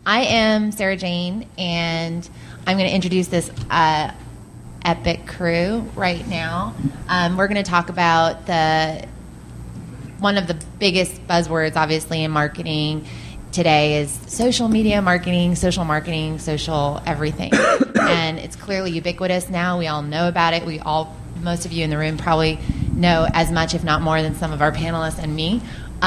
I am Sarah Jane, and I'm going to introduce this epic crew right now. We're going to talk about one of the biggest buzzwords, obviously, in marketing today is social media marketing, social everything. And it's clearly ubiquitous now. We all know about it. Most of you in the room probably know as much, if not more, than some of our panelists and me.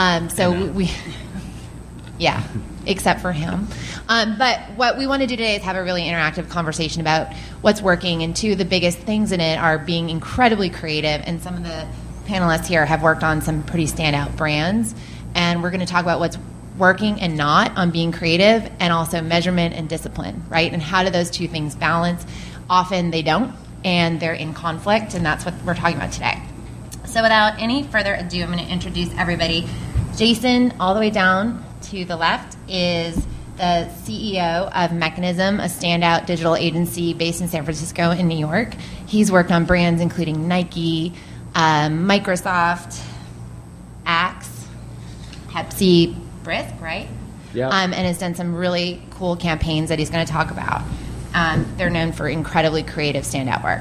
Yeah, except for him. But what we want to do today is have a really interactive conversation about what's working, and two of the biggest things in it are being incredibly creative, and some of the panelists here have worked on some pretty standout brands, and we're going to talk about what's working and not on being creative, and also measurement and discipline, right? And how do those two things balance? Often they don't, and they're in conflict, and that's what we're talking about today. So without any further ado, I'm going to introduce everybody. Jason, all the way down to the left, is the CEO of Mechanism, a standout digital agency based in San Francisco and New York. He's worked on brands including Nike, Microsoft, Axe, Pepsi, Brisk, right? Yeah. And has done some really cool campaigns that he's going to talk about. They're known for incredibly creative standout work.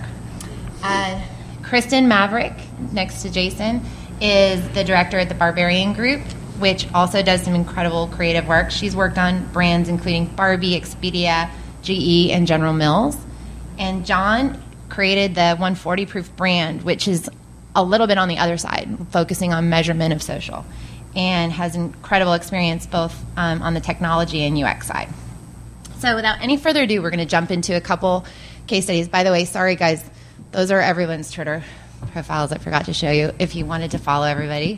Kristen Maverick, next to Jason, is the director at the Barbarian Group, which also does some incredible creative work. She's worked on brands including Barbie, Expedia, GE, and General Mills. And John created the 140 Proof brand, which is a little bit on the other side, focusing on measurement of social, and has incredible experience both on the technology and UX side. So without any further ado, we're going to jump into a couple case studies. By the way, sorry guys, those are everyone's Twitter profiles I forgot to show you if you wanted to follow everybody.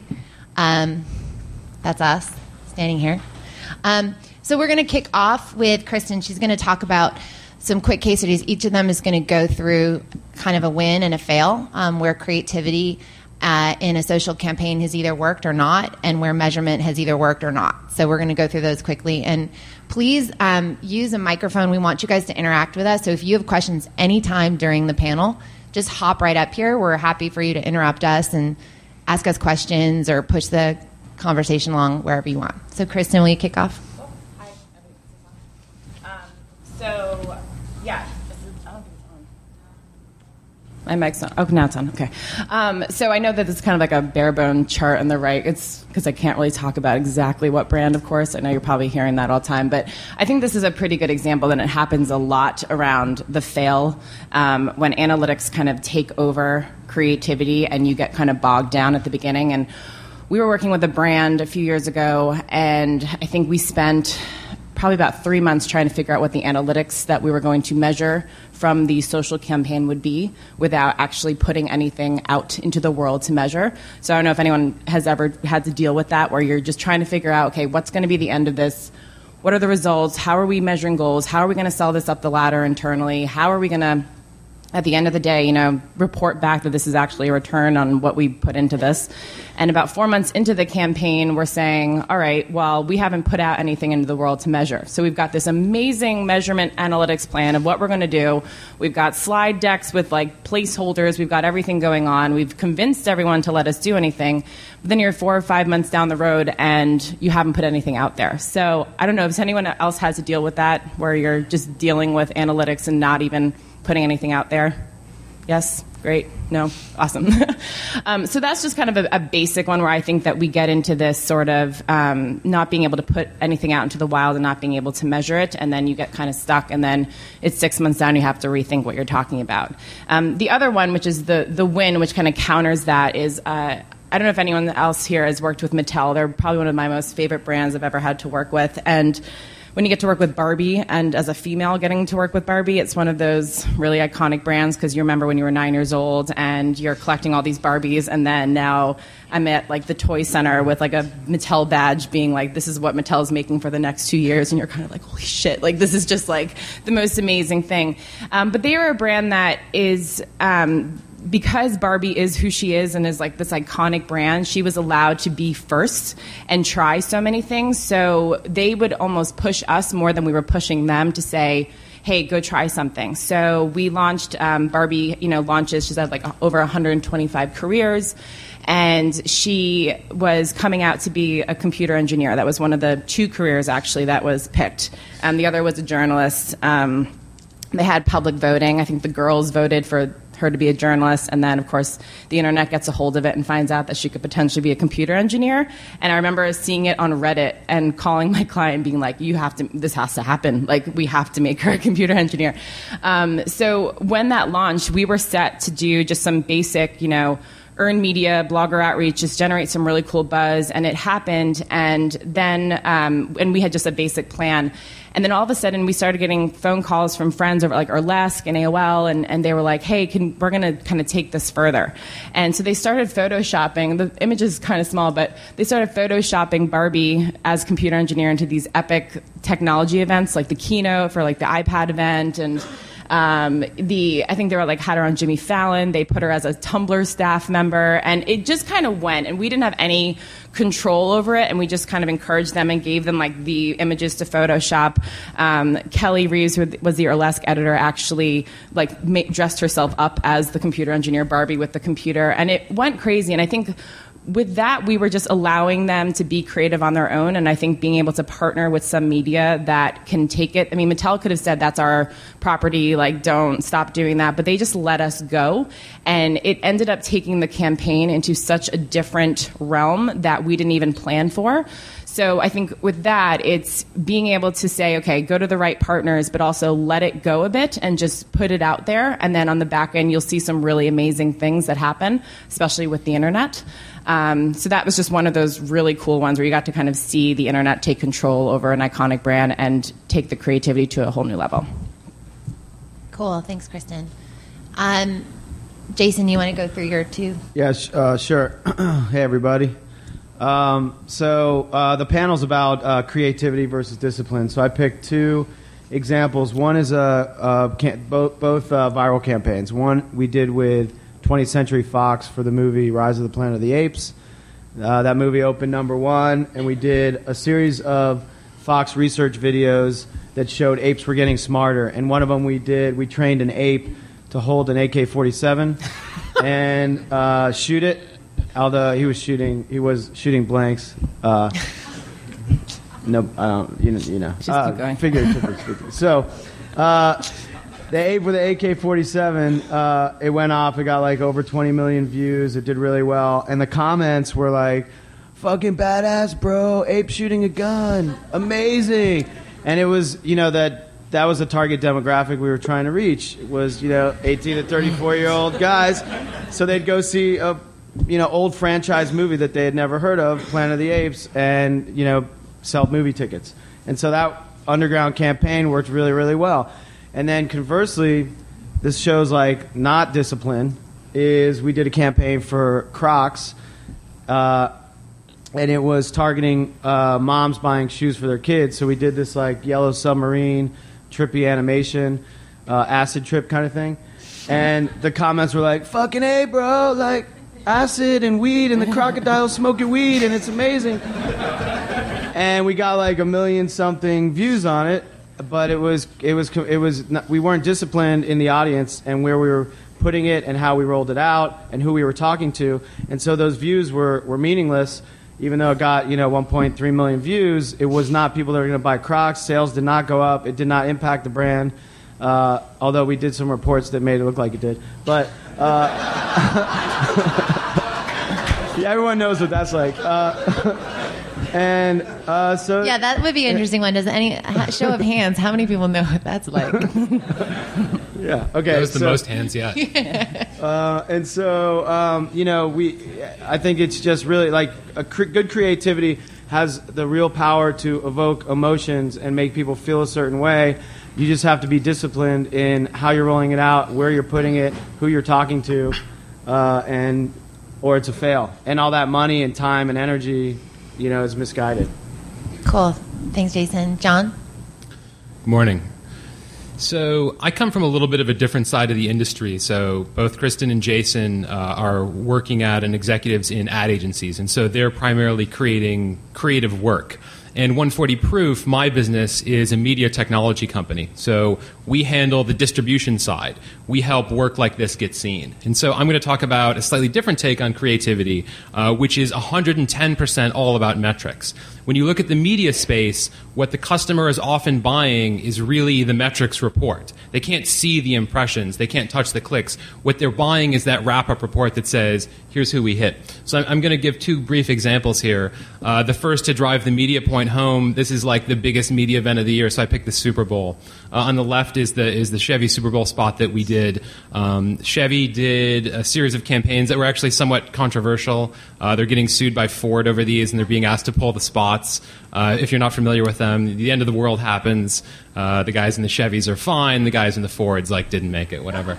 That's us standing here. So we're going to kick off with Kristen. She's going to talk about some quick case studies. Each of them is going to go through kind of a win and a fail, where creativity in a social campaign has either worked or not, and where measurement has either worked or not. So we're going to go through those quickly. And please use a microphone. We want you guys to interact with us. So if you have questions anytime during the panel, just hop right up here. We're happy for you to interrupt us and ask us questions or push the conversation along wherever you want. So Kristen, will you kick off? My mic's on. Oh, now it's on. Okay. So I know that it's kind of like a bare bone chart on the right. It's because I can't really talk about exactly what brand, of course. I know you're probably hearing that all the time. But I think this is a pretty good example, and it happens a lot around the fail, when analytics kind of take over creativity and you get kind of bogged down at the beginning. And we were working with a brand a few years ago, and I think we spent probably about 3 months trying to figure out what the analytics that we were going to measure from the social campaign would be without actually putting anything out into the world to measure. So I don't know if anyone has ever had to deal with that, where you're just trying to figure out, okay, what's going to be the end of this? What are the results? How are we measuring goals? How are we going to sell this up the ladder internally? How are we going to, at the end of the day, report back that this is actually a return on what we put into this? And about 4 months into the campaign, we're saying, all right, well, we haven't put out anything into the world to measure. So we've got this amazing measurement analytics plan of what we're going to do. We've got slide decks with placeholders. We've got everything going on. We've convinced everyone to let us do anything. But then you're 4 or 5 months down the road and you haven't put anything out there. So I don't know if anyone else has to deal with that, where you're just dealing with analytics and not even putting anything out there. Yes? Great. No? Awesome. So that's just kind of a basic one, where I think that we get into this sort of not being able to put anything out into the wild and not being able to measure it, and then you get kind of stuck, and then it's 6 months down, you have to rethink what you're talking about. The other one, which is the win, which kind of counters that, is I don't know if anyone else here has worked with Mattel. They're probably one of my most favorite brands I've ever had to work with. And when you get to work with Barbie, and as a female getting to work with Barbie, it's one of those really iconic brands, because you remember when you were 9 years old and you're collecting all these Barbies, and then now I'm at the toy center with a Mattel badge being this is what Mattel's making for the next 2 years, and you're kind of holy shit, this is just the most amazing thing. But they are a brand that is because Barbie is who she is and is this iconic brand, she was allowed to be first and try so many things. So they would almost push us more than we were pushing them to say, hey, go try something. So we launched Barbie, launches. She's had like over 125 careers. And she was coming out to be a computer engineer. That was one of the 2 careers, actually, that was picked. And the other was a journalist. They had public voting. I think the girls voted for her to be a journalist, and then, of course, the internet gets a hold of it and finds out that she could potentially be a computer engineer. And I remember seeing it on Reddit and calling my client being like, this has to happen. Like, we have to make her a computer engineer. So when that launched, we were set to do just some basic, earned media, blogger outreach, just generate some really cool buzz. And it happened. And then, and we had just a basic plan. And then all of a sudden, we started getting phone calls from friends over like Burlesque and AOL, and they were like, hey, we're going to kind of take this further. And so they started photoshopping. The image is kind of small, but they started photoshopping Barbie as computer engineer into these epic technology events, like the keynote for like the iPad event, and I think they were like had her on Jimmy Fallon. They put her as a Tumblr staff member, and it just kind of went, and we didn't have any control over it, and we just kind of encouraged them and gave them like the images to Photoshop. Kelly Reeves, who was the Burlesque editor, actually like dressed herself up as the computer engineer Barbie with the computer, and it went crazy. And I think with that, we were just allowing them to be creative on their own, and I think being able to partner with some media that can take it. I mean, Mattel could have said, that's our property, like, don't stop doing that, but they just let us go, and it ended up taking the campaign into such a different realm that we didn't even plan for. So I think with that, it's being able to say, okay, go to the right partners, but also let it go a bit and just put it out there. And then on the back end, you'll see some really amazing things that happen, especially with the internet. So that was just one of those really cool ones where you got to kind of see the internet take control over an iconic brand and take the creativity to a whole new level. Cool. Thanks, Kristen. Jason, you want to go through your 2? Yeah, sure. Hey, everybody. So the panel's about creativity versus discipline. So I picked 2 examples. One is both viral campaigns. One we did with 20th Century Fox for the movie Rise of the Planet of the Apes. That movie opened #1, and we did a series of Fox research videos that showed apes were getting smarter. And one of them we trained an ape to hold an AK-47 and shoot it. Although he was shooting blanks. No, I don't. You know. Just keep going. Figuratively speaking. So, the ape with the AK-47, it went off. It got like over 20 million views. It did really well, and the comments were like, "Fucking badass, bro! Ape shooting a gun, amazing!" And it was, that was the target demographic we were trying to reach. It was, 18 to 34-year-old guys. So they'd go see a old franchise movie that they had never heard of, Planet of the Apes, and, sell movie tickets. And so that underground campaign worked really, really well. And then conversely, this shows like not discipline, is we did a campaign for Crocs, and it was targeting moms buying shoes for their kids. So we did this like Yellow Submarine, trippy animation, acid trip kind of thing. And the comments were like, fucking A, bro, like, acid and weed and the crocodile smoking weed and it's amazing. And we got like 1 million something views on it, but it was not, we weren't disciplined in the audience and where we were putting it and how we rolled it out and who we were talking to. And so those views were meaningless. Even though it got 1.3 million views, it was not people that were going to buy Crocs. Sales did not go up. It did not impact the brand. Although we did some reports that made it look like it did. But yeah, everyone knows what that's like. So yeah, that would be an interesting one. Does any show of hands? How many people know what that's like? Yeah. Okay. That was the most hands yet. And so I think it's just really like good creativity has the real power to evoke emotions and make people feel a certain way. You just have to be disciplined in how you're rolling it out, where you're putting it, who you're talking to, or it's a fail. And all that money and time and energy, is misguided. Cool. Thanks, Jason. John? Good morning. So I come from a little bit of a different side of the industry. So both Kristen and Jason are working at and executives in ad agencies. And so they're primarily creating creative work. And 140 Proof, my business, is a media technology company. So we handle the distribution side. We help work like this get seen. And so I'm going to talk about a slightly different take on creativity, which is 110% all about metrics. When you look at the media space, what the customer is often buying is really the metrics report. They can't see the impressions. They can't touch the clicks. What they're buying is that wrap-up report that says, here's who we hit. So I'm going to give two brief examples here. The first, to drive the media point home. This is like the biggest media event of the year, so I picked the Super Bowl. On the left is the Chevy Super Bowl spot that we did. Chevy did a series of campaigns that were actually somewhat controversial. They're getting sued by Ford over these, and they're being asked to pull the spots. If you're not familiar with them, the end of the world happens. The guys in the Chevys are fine. The guys in the Fords didn't make it. Whatever.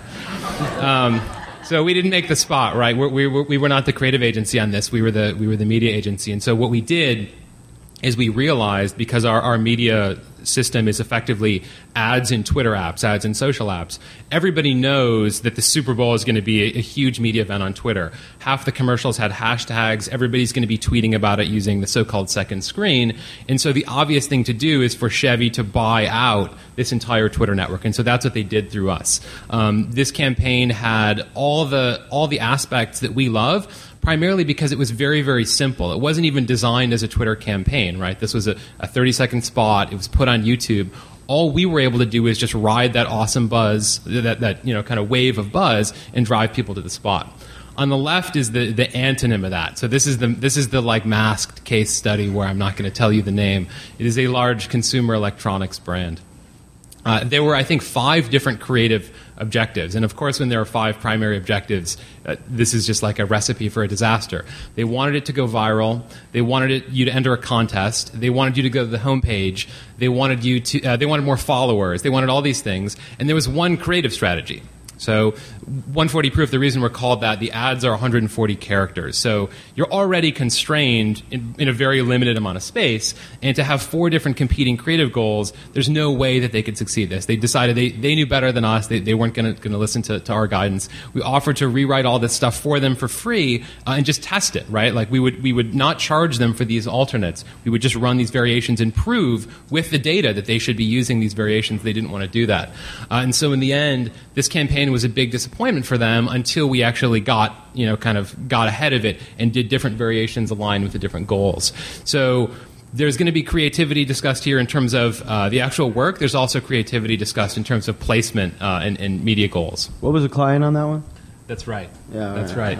So we didn't make the spot, right? We were not the creative agency on this. We were the media agency. And so what we did is we realized, because our media system is effectively ads in Twitter apps, ads in social apps, everybody knows that the Super Bowl is going to be a huge media event on Twitter. Half the commercials had hashtags. Everybody's going to be tweeting about it using the so-called second screen. And so the obvious thing to do is for Chevy to buy out this entire Twitter network. And so that's what they did through us. This campaign had all the aspects that we love, primarily because it was very, very simple. It wasn't even designed as a Twitter campaign, right? This was a 30-second spot. It was put on YouTube. All we were able to do is just ride that awesome buzz, that kind of wave of buzz, and drive people to the spot. On the left is the antonym of that. So this is the masked case study where I'm not going to tell you the name. It is a large consumer electronics brand. There were, I think, 5 different creative objectives. And, of course, when there are 5 primary objectives, this is just like a recipe for a disaster. They wanted it to go viral. They wanted you to enter a contest. They wanted you to go to the homepage. They wanted they wanted more followers. They wanted all these things. And there was one creative strategy. So 140 Proof, the reason we're called that, the ads are 140 characters. So you're already constrained in a very limited amount of space. And to have 4 different competing creative goals, there's no way that they could succeed this. They decided they knew better than us. They weren't going to listen to our guidance. We offered to rewrite all this stuff for them for free and just test it, right? Like we would not charge them for these alternates. We would just run these variations and prove with the data that they should be using these variations. They didn't want to do that. And so in the end, this campaign was a big disappointment for them until we actually got ahead of it and did different variations aligned with the different goals. So there's going to be creativity discussed here in terms of the actual work. There's also creativity discussed in terms of placement and media goals. What was the client on that one? That's right. Yeah, that's right.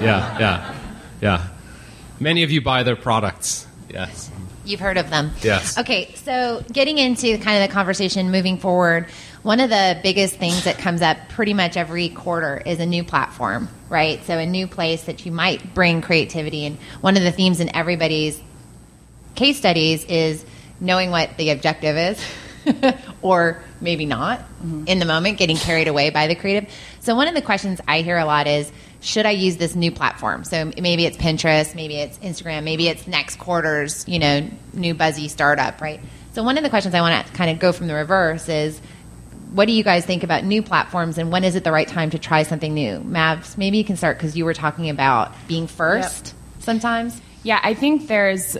Yeah. Many of you buy their products. Yes. You've heard of them. Yes. Okay, so getting into kind of the conversation moving forward, one of the biggest things that comes up pretty much every quarter is a new platform, right? So a new place that you might bring creativity. And one of the themes in everybody's case studies is knowing what the objective is or maybe not in the moment, getting carried away by the creative. So one of the questions I hear a lot is, should I use this new platform? So maybe it's Pinterest, maybe it's Instagram, maybe it's next quarter's, new buzzy startup, right? So one of the questions I want to kind of go from the reverse is, what do you guys think about new platforms, and when is it the right time to try something new? Mavs, maybe you can start because you were talking about being first sometimes. Yeah, I think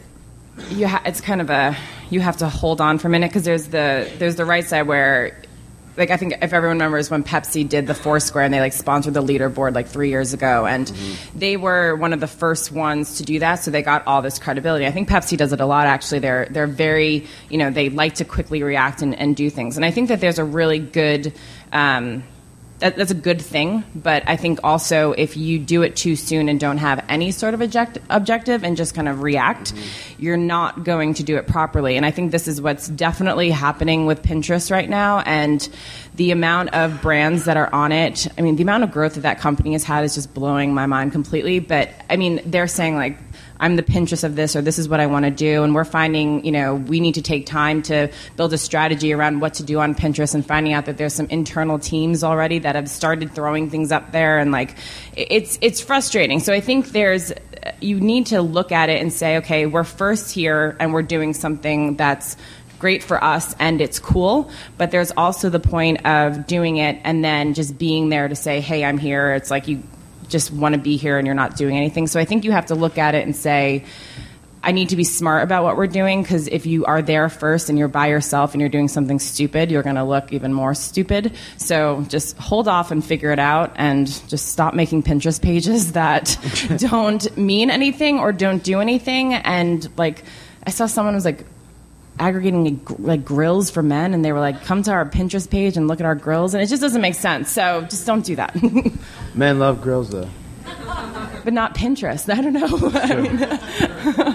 it's kind of you have to hold on for a minute because there's the right side where, I think if everyone remembers when Pepsi did the Foursquare and they sponsored the leaderboard 3 years ago, and they were one of the first ones to do that, so they got all this credibility. I think Pepsi does it a lot, actually. They're very, they like to quickly react and do things. And I think that there's a really good that's a good thing, but I think also if you do it too soon and don't have any sort of objective and just kind of react, you're not going to do it properly. And I think this is what's definitely happening with Pinterest right now, and the amount of brands that are on it. I mean, the amount of growth that company has had is just blowing my mind completely. But I mean, they're saying I'm the Pinterest of this, or this is what I want to do. And we're finding, we need to take time to build a strategy around what to do on Pinterest, and finding out that there's some internal teams already that have started throwing things up there. And it's frustrating. So I think you need to look at it and say, okay, we're first here and we're doing something that's great for us and it's cool, but there's also the point of doing it and then just being there to say, hey, I'm here. It's like you just want to be here and you're not doing anything. So I think you have to look at it and say, I need to be smart about what we're doing, because if you are there first and you're by yourself and you're doing something stupid, you're going to look even more stupid. So just hold off and figure it out, and just stop making Pinterest pages that don't mean anything or don't do anything. And like, I saw someone was like aggregating like grills for men, and they were like, come to our Pinterest page and look at our grills, and it just doesn't make sense. So just don't do that. Men love grills, though. But not Pinterest. I don't know.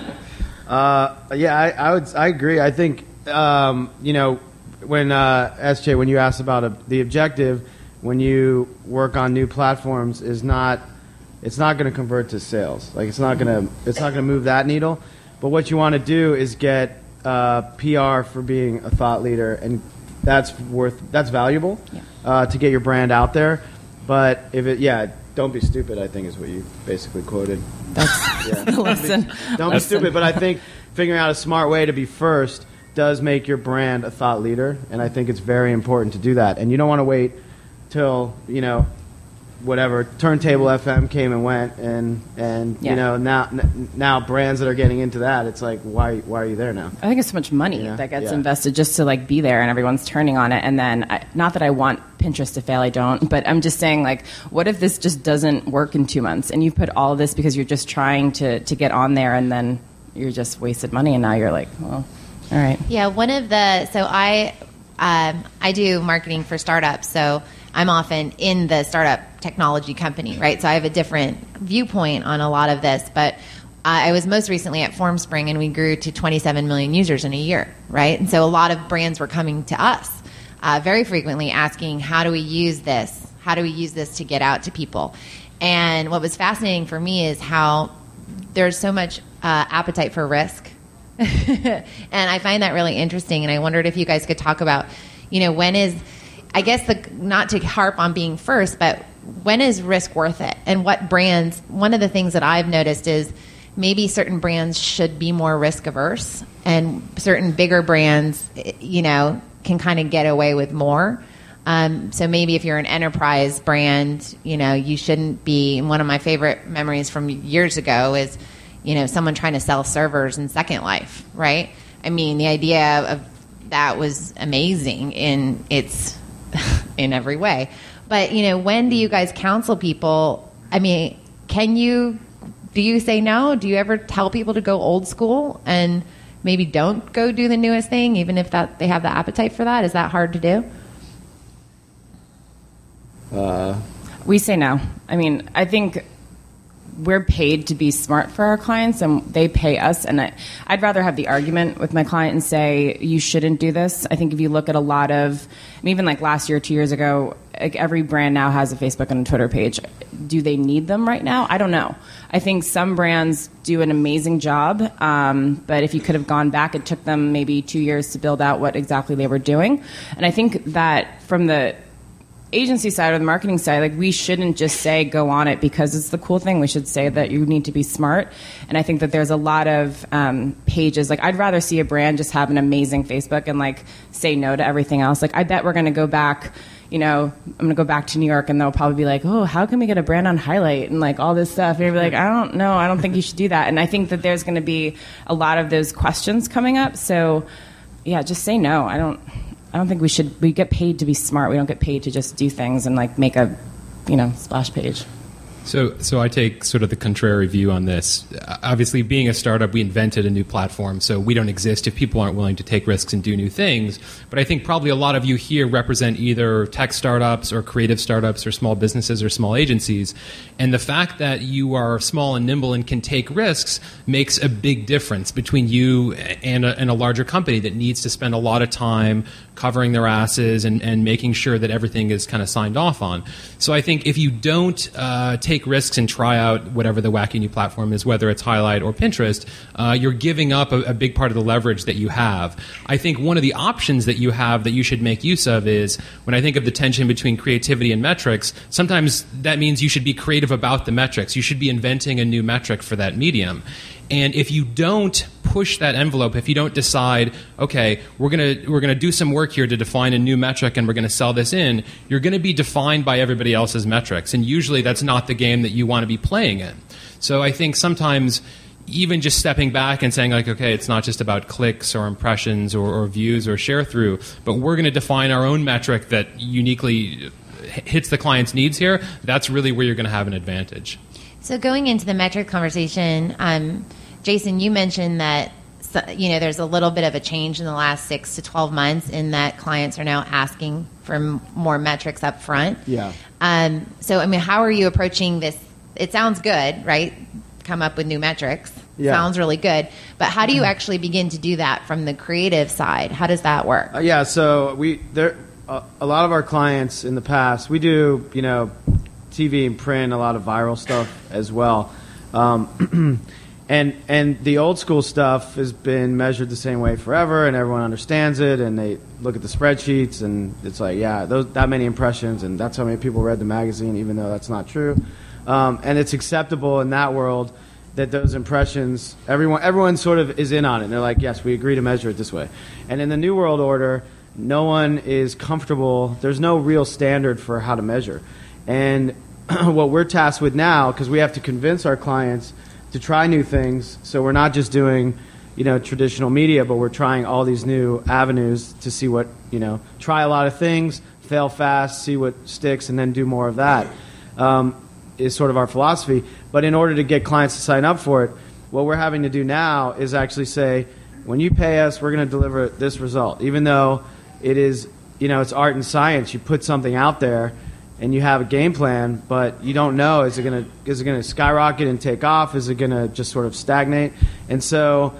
I agree. I think when SJ, when you asked about the objective, when you work on new platforms, it's not going to convert to sales. Like it's not going to move that needle. But what you want to do is get PR for being a thought leader, and that's valuable to get your brand out there. But don't be stupid, I think, is what you basically quoted. Listen. Don't be stupid, but I think figuring out a smart way to be first does make your brand a thought leader, and I think it's very important to do that. And you don't want to wait till, whatever, Turntable FM came and went, and now brands that are getting into that, it's like, why are you there now? I think it's so much money that gets invested just to like be there, and everyone's turning on it. And then, not that I want Pinterest to fail, I don't, but I'm just saying, like, what if this just doesn't work in 2 months, and you put all of this because you're just trying to get on there, and then you're just wasted money, and now you're like, well, all right. Yeah, I do marketing for startups, so I'm often in the startup technology company, right? So I have a different viewpoint on a lot of this, but I was most recently at Formspring, and we grew to 27 million users in a year, right? And so a lot of brands were coming to us very frequently asking, how do we use this? How do we use this to get out to people? And what was fascinating for me is how there's so much appetite for risk. And I find that really interesting, and I wondered if you guys could talk about, when is, I guess, not to harp on being first, but when is risk worth it? And what brands, one of the things that I've noticed is maybe certain brands should be more risk averse, and certain bigger brands, can kind of get away with more. So maybe if you're an enterprise brand, you shouldn't be. One of my favorite memories from years ago is, someone trying to sell servers in Second Life, right? I mean, the idea of that was amazing in every way. But, when do you guys counsel people? I mean, do you say no? Do you ever tell people to go old school and maybe don't go do the newest thing, even if they have the appetite for that? Is that hard to do? We say no. I mean, I think we're paid to be smart for our clients, and they pay us. And I'd rather have the argument with my client and say, you shouldn't do this. I think if you look at a lot of, even like last year, 2 years ago, like every brand now has a Facebook and a Twitter page. Do they need them right now? I don't know. I think some brands do an amazing job, but if you could have gone back, it took them maybe 2 years to build out what exactly they were doing. And I think that from the agency side or the marketing side, like, we shouldn't just say go on it because it's the cool thing. We should say that you need to be smart. And I think that there's a lot of pages. Like, I'd rather see a brand just have an amazing Facebook and like say no to everything else. Like, I bet we're going to go back, I'm going to go back to New York, and they'll probably be like, oh, how can we get a brand on Highlight and like all this stuff? And you'll be like, I don't know. I don't think you should do that. And I think that there's going to be a lot of those questions coming up. So yeah, just say no. I don't think we get paid to be smart. We don't get paid to just do things and like make a, splash page. So I take sort of the contrary view on this. Obviously, being a startup, we invented a new platform, so we don't exist if people aren't willing to take risks and do new things. But I think probably a lot of you here represent either tech startups or creative startups or small businesses or small agencies. And the fact that you are small and nimble and can take risks makes a big difference between you and a larger company that needs to spend a lot of time covering their asses and making sure that everything is kind of signed off on. So I think if you don't take risks and try out whatever the wacky new platform is, whether it's Highlight or Pinterest, you're giving up a big part of the leverage that you have. I think one of the options that you have that you should make use of is, when I think of the tension between creativity and metrics, sometimes that means you should be creative about the metrics. You should be inventing a new metric for that medium. And if you don't push that envelope, if you don't decide, okay, we're gonna do some work here to define a new metric and we're gonna sell this in, you're gonna be defined by everybody else's metrics. And usually that's not the game that you want to be playing in. So I think sometimes even just stepping back and saying, like, okay, it's not just about clicks or impressions or views or share through, but we're going to define our own metric that uniquely hits the client's needs here, that's really where you're going to have an advantage. So going into the metric conversation, Jason, you mentioned that there's a little bit of a change in the last 6 to 12 months in that clients are now asking for more metrics up front. Yeah. So, I mean, how are you approaching this? It sounds good, right? Come up with new metrics. Yeah. Sounds really good. But how do you actually begin to do that from the creative side? How does that work? Yeah, so a lot of our clients in the past, we do, TV and print, a lot of viral stuff as well. And the old school stuff has been measured the same way forever, and everyone understands it, and they look at the spreadsheets, and it's like, yeah, that many impressions, and that's how many people read the magazine, even though that's not true. And it's acceptable in that world that those impressions, everyone sort of is in on it. And they're like, yes, we agree to measure it this way. And in the New World Order, no one is comfortable. There's no real standard for how to measure. And what we're tasked with now, because we have to convince our clients to try new things, so we're not just doing, traditional media, but we're trying all these new avenues to see what, try a lot of things, fail fast, see what sticks, and then do more of that. Is sort of our philosophy. But in order to get clients to sign up for it, what we're having to do now is actually say, when you pay us, we're going to deliver this result. Even though it is, it's art and science. You put something out there and you have a game plan, but you don't know, is it going to skyrocket and take off? Is it going to just sort of stagnate? And so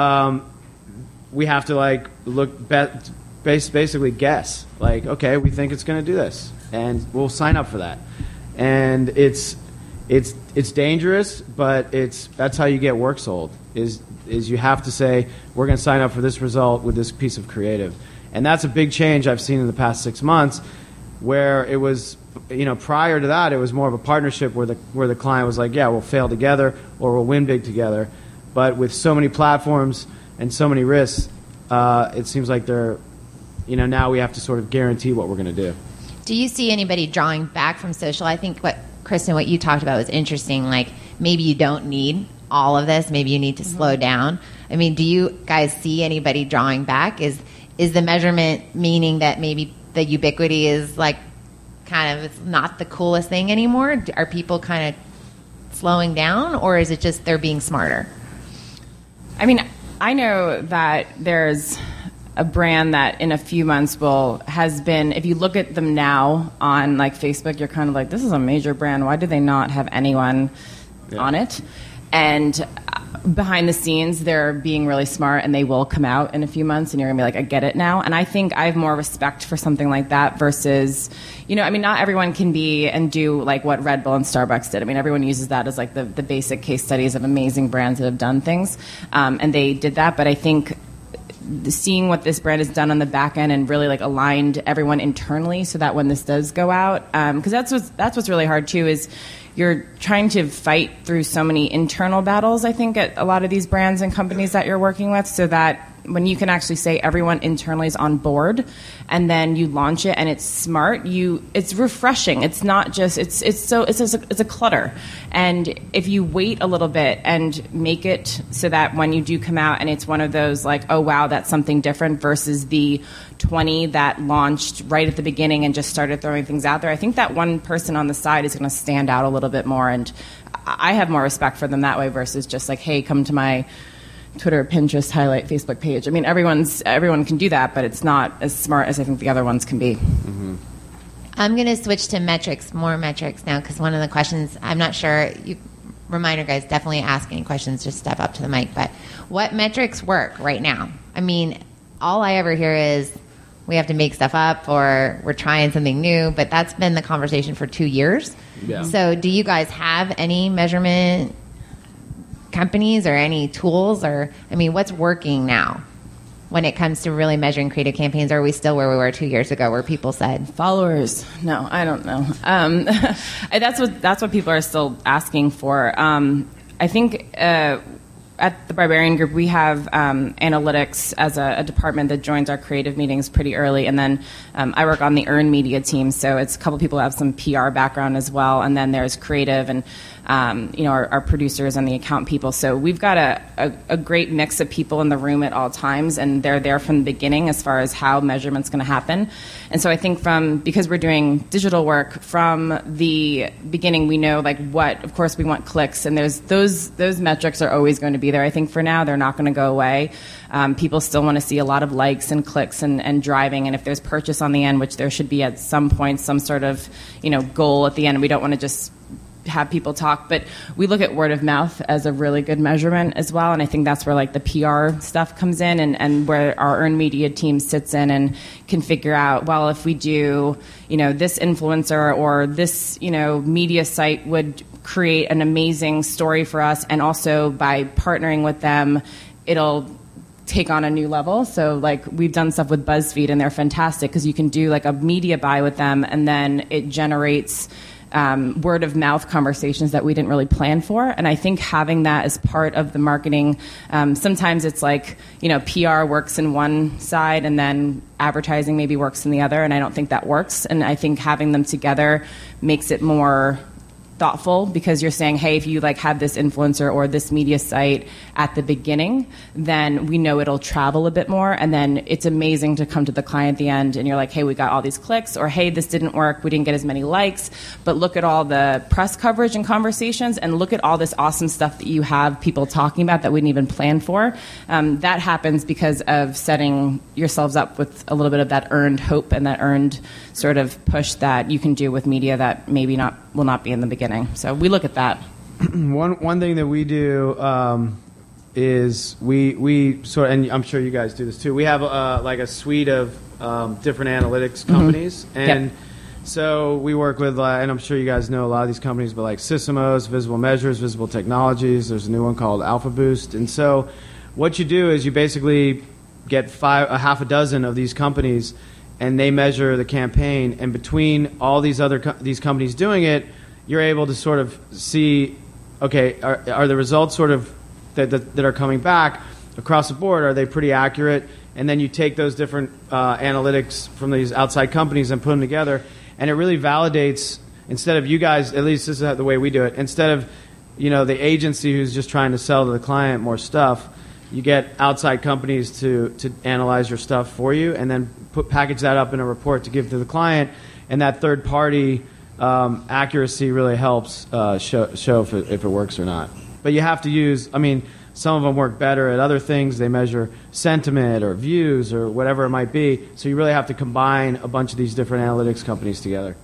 we have to basically guess. Like, okay, we think it's going to do this, and we'll sign up for that. And it's dangerous, but that's how you get work sold. Is you have to say, we're going to sign up for this result with this piece of creative. And that's a big change I've seen in the past 6 months, where it was, prior to that, it was more of a partnership where the client was like, yeah, we'll fail together or we'll win big together. But with so many platforms and so many risks, it seems like now we have to sort of guarantee what we're going to do. Do you see anybody drawing back from social? I think Kristen, what you talked about was interesting. Like, maybe you don't need all of this. Maybe you need to slow down. I mean, do you guys see anybody drawing back? Is the measurement meaning that maybe the ubiquity is like kind of it's not the coolest thing anymore? Are people kind of slowing down, or is it just they're being smarter? I mean, I know that there's a brand that in a few months has been, if you look at them now on like Facebook, you're kind of like, this is a major brand. Why do they not have anyone on it? And behind the scenes, they're being really smart, and they will come out in a few months, and you're going to be like, I get it now. And I think I have more respect for something like that versus, not everyone can be and do like what Red Bull and Starbucks did. I mean, everyone uses that as like the basic case studies of amazing brands that have done things. And they did that. But I think seeing what this brand has done on the back end and really like aligned everyone internally so that when this does go out, because that's what's really hard too, is you're trying to fight through so many internal battles, I think, at a lot of these brands and companies that you're working with, so that when you can actually say everyone internally is on board and then you launch it and it's smart, it's refreshing. It's not just it's a clutter. And if you wait a little bit and make it so that when you do come out and it's one of those like, oh wow, that's something different versus the 20 that launched right at the beginning and just started throwing things out there, I think that one person on the side is going to stand out a little bit more, and I have more respect for them that way versus just like, hey, come to my Twitter, Pinterest, highlight, Facebook page. I mean, everyone can do that, but it's not as smart as I think the other ones can be. Mm-hmm. I'm going to switch to more metrics now, because one of the questions, I'm not sure, reminder guys, definitely ask any questions, just step up to the mic, but what metrics work right now? I mean, all I ever hear is we have to make stuff up or we're trying something new, but that's been the conversation for 2 years. Yeah. So do you guys have any measurement companies or any tools, or what's working now when it comes to really measuring creative campaigns? Or are we still where we were 2 years ago, where people said followers? No, I don't know. That's what people are still asking for. I think at the Barbarian Group, we have analytics as a department that joins our creative meetings pretty early. And then I work on the earned media team, so it's a couple people who have some PR background as well. And then there's creative. And our producers and the account people. So we've got a great mix of people in the room at all times, and they're there from the beginning as far as how measurement's going to happen. And so I think because we're doing digital work from the beginning, we know of course we want clicks, and there's those metrics are always going to be there. I think for now they're not going to go away. People still want to see a lot of likes and clicks and driving, and if there's purchase on the end, which there should be at some point, some sort of goal at the end. We don't want to just have people talk, but we look at word of mouth as a really good measurement as well, and I think that's where the PR stuff comes in, and where our earned media team sits in and can figure out, well, if we do this influencer or this media site would create an amazing story for us, and also by partnering with them it'll take on a new level. So we've done stuff with BuzzFeed, and they're fantastic because you can do a media buy with them, and then it generates word of mouth conversations that we didn't really plan for. And I think having that as part of the marketing, sometimes it's PR works in one side and then advertising maybe works in the other, and I don't think that works. And I think having them together makes it more thoughtful, because you're saying, hey, if you have this influencer or this media site at the beginning, then we know it'll travel a bit more, and then it's amazing to come to the client at the end and you're like, hey, we got all these clicks, or hey, this didn't work, we didn't get as many likes, but look at all the press coverage and conversations, and look at all this awesome stuff that you have people talking about that we didn't even plan for. That happens because of setting yourselves up with a little bit of that earned hope and that earned sort of push that you can do with media that maybe will not be in the beginning. So we look at that. One thing that we do is we sort of, and I'm sure you guys do this too, we have a suite of different analytics companies, and so we work with, and I'm sure you guys know a lot of these companies, but Sysomos, Visible Measures, Visible Technologies, there's a new one called Alpha Boost. And so what you do is you basically get half a dozen of these companies, and they measure the campaign, and between all these these companies doing it, you're able to sort of see, okay, are the results sort of that are coming back across the board, are they pretty accurate? And then you take those different analytics from these outside companies and put them together, and it really validates, instead of you guys, at least this is the way we do it, instead of the agency who's just trying to sell to the client more stuff, you get outside companies to analyze your stuff for you, and then package that up in a report to give to the client, and that third party accuracy really helps show if it works or not. But you have to use, some of them work better at other things. They measure sentiment or views or whatever it might be. So you really have to combine a bunch of these different analytics companies together.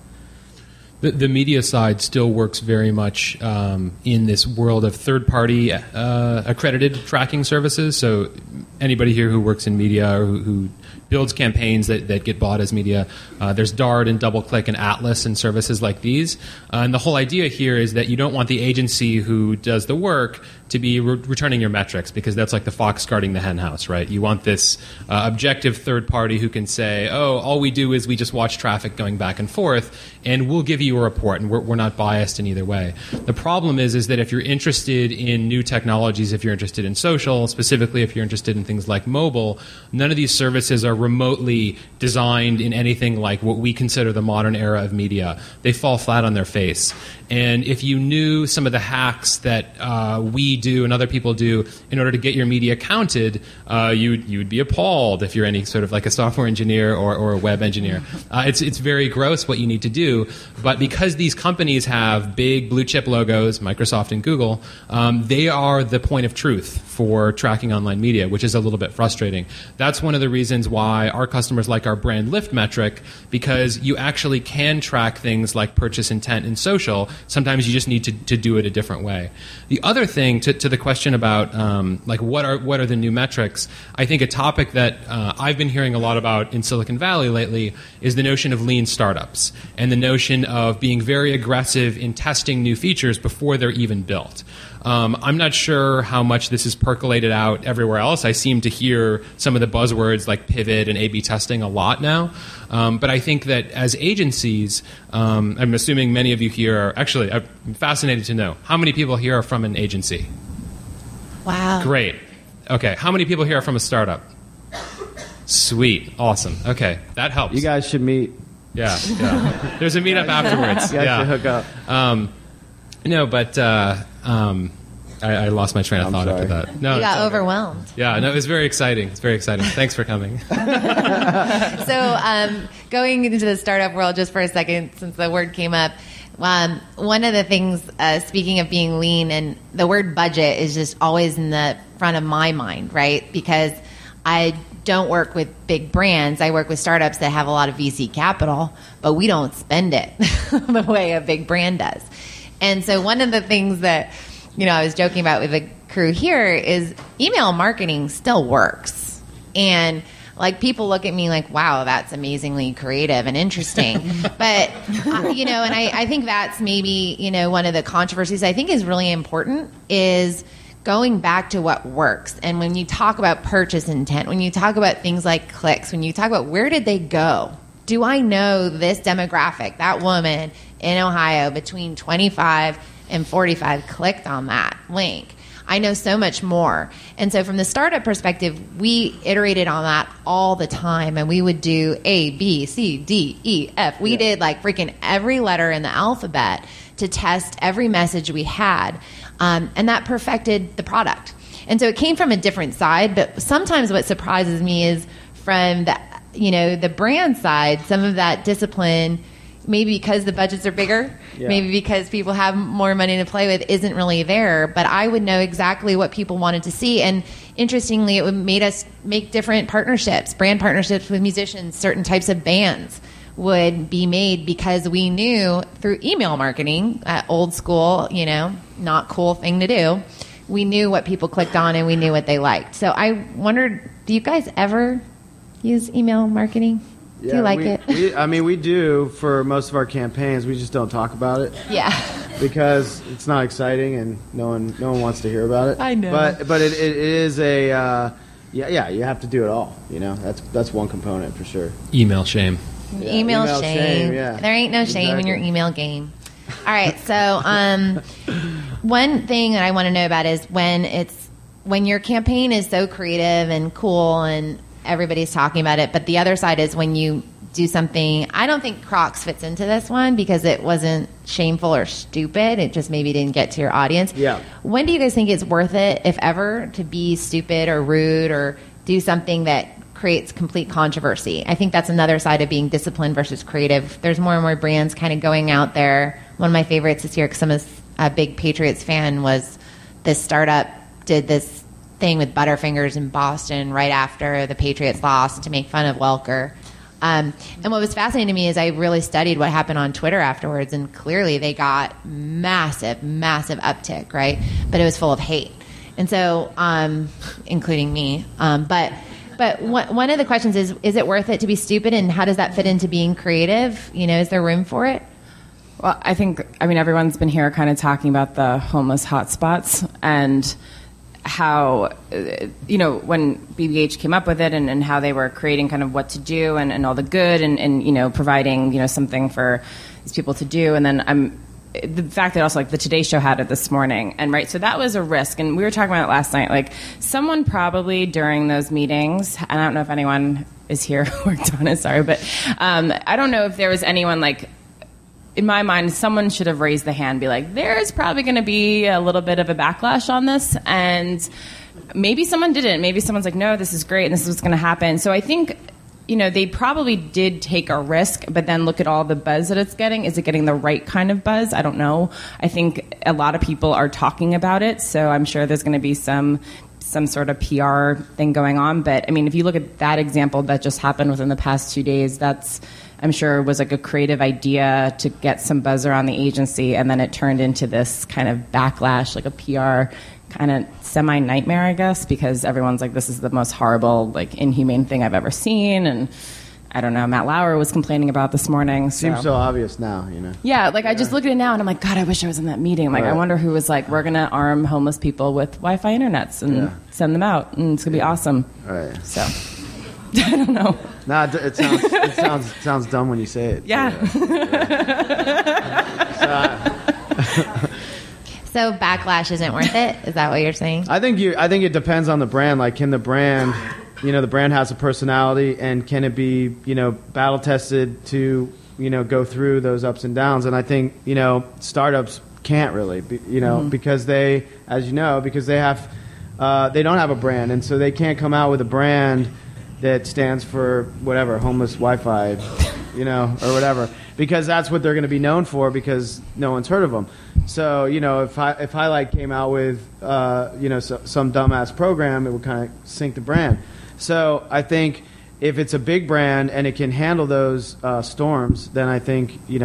The media side still works very much in this world of third-party accredited tracking services. So anybody here who works in media or who builds campaigns that get bought as media, there's Dart and DoubleClick and Atlas and services like these. And the whole idea here is that you don't want the agency who does the work to be returning your metrics, because that's like the fox guarding the hen house, right? You want this objective third party who can say, oh, all we do is we just watch traffic going back and forth, and we'll give you a report, and we're not biased in either way. The problem is that if you're interested in new technologies, if you're interested in social, specifically if you're interested in things like mobile, none of these services are remotely designed in anything like what we consider the modern era of media. They fall flat on their face. And if you knew some of the hacks that we do and other people do in order to get your media counted, you would be appalled if you're any sort of like a software engineer or a web engineer. It's very gross what you need to do. But because these companies have big blue chip logos, Microsoft and Google, they are the point of truth for tracking online media, which is a little bit frustrating. That's one of the reasons why our customers like our brand lift metric, because you actually can track things like purchase intent in social. Sometimes you just need to do it a different way. The other thing to the question about like what are the new metrics, I think a topic that I've been hearing a lot about in Silicon Valley lately is the notion of lean startups and the notion of being very aggressive in testing new features before they're even built. I'm not sure how much this is percolated out everywhere else. I seem to hear some of the buzzwords like pivot and A/B testing a lot now. But I think that as agencies, I'm assuming many of you here are, actually, I'm fascinated to know, how many people here are from an agency? Wow. Great. Okay. How many people here are from a startup? Sweet. Awesome. Okay. That helps. You guys should meet. Yeah. There's a meetup afterwards. You guys should hook up. No, but I lost my train of thought after sorry. that. No, You it's got all good. overwhelmed. Yeah, no, it was very exciting. It's very exciting. Thanks for coming. So going into the startup world just for a second, since the word came up, one of the things, speaking of being lean, and the word budget is just always in the front of my mind, right? Because I don't work with big brands. I work with startups that have a lot of VC capital, but we don't spend it the way a big brand does. And so one of the things that, I was joking about with the crew here is email marketing still works. And like people look at me like, wow, that's amazingly creative and interesting. But, and I think that's maybe, one of the controversies I think is really important is going back to what works. And when you talk about purchase intent, when you talk about things like clicks, when you talk about where did they go? Do I know this demographic, that woman in Ohio between 25 and 45 clicked on that link? I know so much more. And so from the startup perspective, we iterated on that all the time. And we would do A, B, C, D, E, F. We did like freaking every letter in the alphabet to test every message we had. And that perfected the product. And so it came from a different side. But sometimes what surprises me is from the brand side, some of that discipline, maybe because the budgets are bigger, maybe because people have more money to play with, isn't really there. But I would know exactly what people wanted to see. And interestingly, it made us make different partnerships, brand partnerships with musicians, certain types of bands would be made because we knew through email marketing, old school, not cool thing to do. We knew what people clicked on and we knew what they liked. So I wondered, do you guys ever use email marketing? Do you like it? We do for most of our campaigns. We just don't talk about it. Yeah. Because it's not exciting and no one wants to hear about it. I know. But it is a you have to do it all. That's one component for sure. Email shame. Yeah, Email shame. Yeah. There ain't no shame in your email game. All right. So one thing that I want to know about is when your campaign is so creative and cool and everybody's talking about it, but the other side is when you do something. I don't think Crocs fits into this one because it wasn't shameful or stupid. It just maybe didn't get to your audience. Yeah. When do you guys think it's worth it, if ever, to be stupid or rude or do something that creates complete controversy? I think that's another side of being disciplined versus creative. There's more and more brands kind of going out there. One of my favorites this year, because I'm a big Patriots fan, was this startup did this thing with Butterfingers in Boston right after the Patriots lost to make fun of Welker. And what was fascinating to me is I really studied what happened on Twitter afterwards, and clearly they got massive uptick, right? But it was full of hate. And so, including me. But one of the questions is it worth it to be stupid, and how does that fit into being creative? Is there room for it? Well, I think, everyone's been here kind of talking about the homeless hotspots and how, when BBH came up with it and how they were creating kind of what to do and all the good and providing, something for these people to do. And then the fact that also, like, the Today Show had it this morning. And, right, so that was a risk. And we were talking about it last night. Like, someone probably during those meetings, and I don't know if anyone is here who worked on it, sorry, but I don't know if there was anyone, like, in my mind, someone should have raised the hand and be like, there's probably going to be a little bit of a backlash on this. And maybe someone didn't. Maybe someone's like, no, this is great and this is what's going to happen. So I think, they probably did take a risk, but then look at all the buzz that it's getting. Is it getting the right kind of buzz? I don't know. I think a lot of people are talking about it. So I'm sure there's going to be some sort of PR thing going on. But, if you look at that example that just happened within the past 2 days, I'm sure was like a creative idea to get some buzz around the agency, and then it turned into this kind of backlash, like a PR kind of semi-nightmare, I guess, because everyone's like, this is the most horrible, like, inhumane thing I've ever seen. And I don't know, Matt Lauer was complaining about this morning. Seems so obvious now, Yeah, like, I just look at it now and I'm like, God, I wish I was in that meeting. I'm like, Right. I wonder who was like, we're going to arm homeless people with Wi-Fi internets and send them out, and it's going to be awesome. Right. So, I don't know. Nah, it sounds dumb when you say it. Yeah. So backlash isn't worth it? Is that what you're saying? I think it depends on the brand. Like, can the brand, the brand has a personality, and can it be, battle tested to, go through those ups and downs? And I think, startups can't really, because they, as you know, because they don't have a brand, and so they can't come out with a brand that stands for whatever, homeless Wi-Fi, or whatever, because that's what they're going to be known for, because no one's heard of them. So, if Highlight came out with, some dumbass program, it would kind of sink the brand. So I think if it's a big brand and it can handle those storms, then I think, you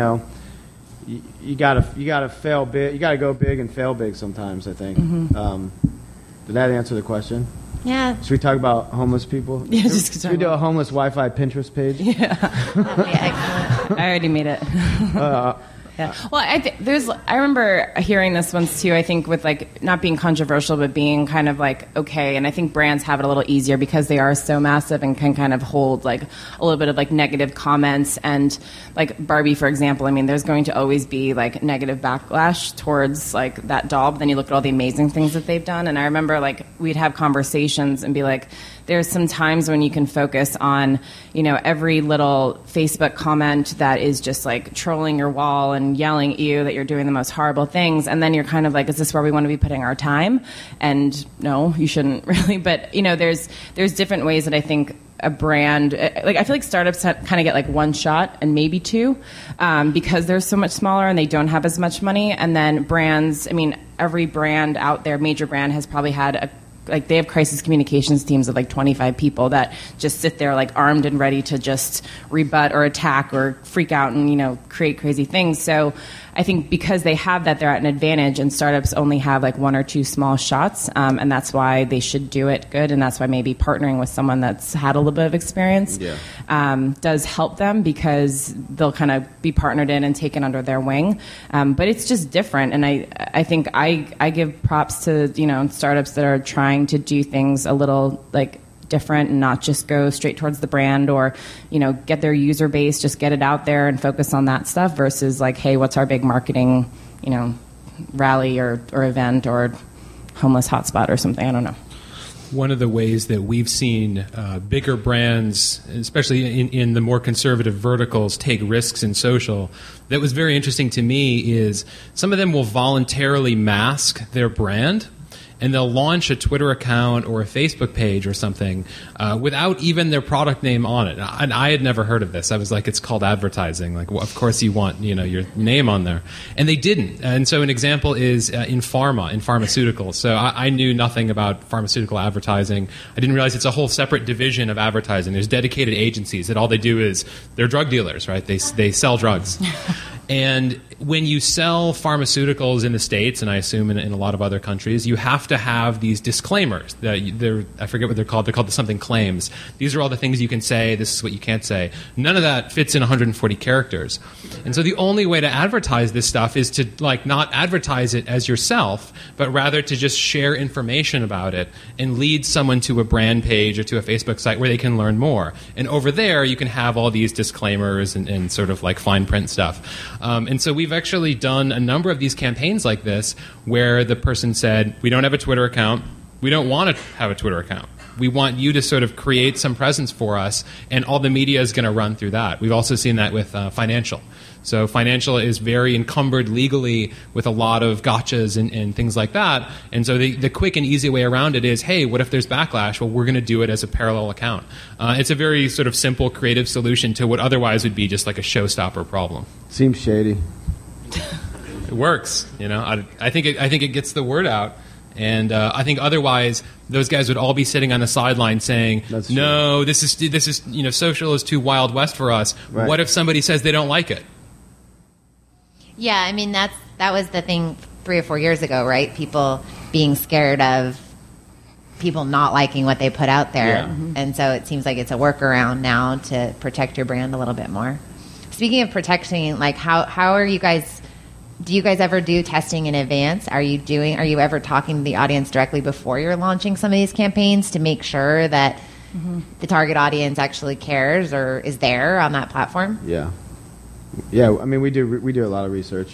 gotta fail big. You gotta go big and fail big sometimes, I think. Did that answer the question? Yeah. Should we talk about homeless people? Yeah, just Should we do a homeless Wi-Fi Pinterest page? Yeah. That'd be excellent. I already made it. Yeah. Well, I remember hearing this once too. I think with like not being controversial, but being kind of like okay. And I think brands have it a little easier because they are so massive and can kind of hold like a little bit of like negative comments. And like Barbie, for example, I mean, there's going to always be like negative backlash towards like that doll. But then you look at all the amazing things that they've done. And I remember like we'd have conversations and be like, there's some times when you can focus on, every little Facebook comment that is just like trolling your wall and yelling at you that you're doing the most horrible things. And then you're kind of like, is this where we want to be putting our time? And no, you shouldn't really. But, there's different ways that I think a brand, like I feel like startups kind of get like one shot and maybe two because they're so much smaller and they don't have as much money. And then brands, I mean, every brand out there, major brand has probably had they have crisis communications teams of like 25 people that just sit there like armed and ready to just rebut or attack or freak out and, create crazy things. So I think because they have that, they're at an advantage, and startups only have like one or two small shots. And that's why they should do it good. And that's why maybe partnering with someone that's had a little bit of experience does help them, because they'll kind of be partnered in and taken under their wing. But it's just different. And I think I give props to, startups that are trying to do things a little like different and not just go straight towards the brand or, get their user base, just get it out there and focus on that stuff versus like, hey, what's our big marketing, rally or event or homeless hotspot or something. I don't know. One of the ways that we've seen bigger brands, especially in the more conservative verticals, take risks in social, that was very interesting to me is some of them will voluntarily mask their brand, and they'll launch a Twitter account or a Facebook page or something without even their product name on it. And I had never heard of this. I was like, it's called advertising. Like, well, of course you want your name on there. And they didn't. And so an example is in pharmaceuticals. So I knew nothing about pharmaceutical advertising. I didn't realize it's a whole separate division of advertising. There's dedicated agencies that all they do is they're drug dealers, right? They sell drugs. And when you sell pharmaceuticals in the States, and I assume in a lot of other countries, you have to have these disclaimers. I forget what they're called. They're called something claims. These are all the things you can say. This is what you can't say. None of that fits in 140 characters. And so the only way to advertise this stuff is to not advertise it as yourself, but rather to just share information about it and lead someone to a brand page or to a Facebook site where they can learn more. And over there, you can have all these disclaimers and sort of like fine print stuff. And so we've actually done a number of these campaigns like this where the person said, we don't have a Twitter account. We don't want to have a Twitter account. We want you to sort of create some presence for us, and all the media is going to run through that. We've also seen that with financial. So financial is very encumbered legally with a lot of gotchas and things like that. And so the quick and easy way around it is, hey, what if there's backlash? Well, we're going to do it as a parallel account. It's a very sort of simple, creative solution to what otherwise would be just like a showstopper problem. Seems shady. It works, I think it gets the word out. And I think otherwise, those guys would all be sitting on the sideline saying, "No, this is social is too Wild West for us." Right. What if somebody says they don't like it? Yeah, I mean that was the thing 3 or 4 years ago, right? People being scared of people not liking what they put out there, and so it seems like it's a workaround now to protect your brand a little bit more. Speaking of protecting, how are you guys? Do you guys ever do testing in advance? Are you ever talking to the audience directly before you're launching some of these campaigns to make sure that the target audience actually cares or is there on that platform? Yeah. I mean, we do a lot of research.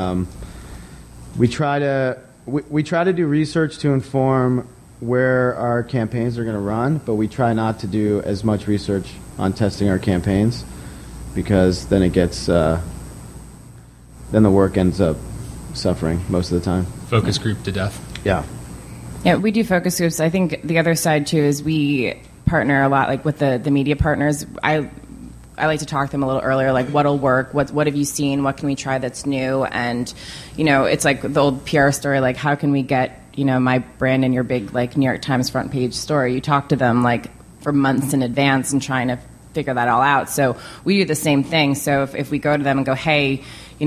We try to do research to inform where our campaigns are going to run, but we try not to do as much research on testing our campaigns because then it gets. Then the work ends up suffering most of the time. Focus group to death. Yeah. Yeah, we do focus groups. I think the other side too is we partner a lot, like with the media partners. I like to talk to them a little earlier, like what'll work, what have you seen, what can we try that's new, and it's like the old PR story, like how can we get my brand in your big like New York Times front page story. You talk to them like for months in advance and trying to figure that all out. So we do the same thing. So if we go to them and go, hey,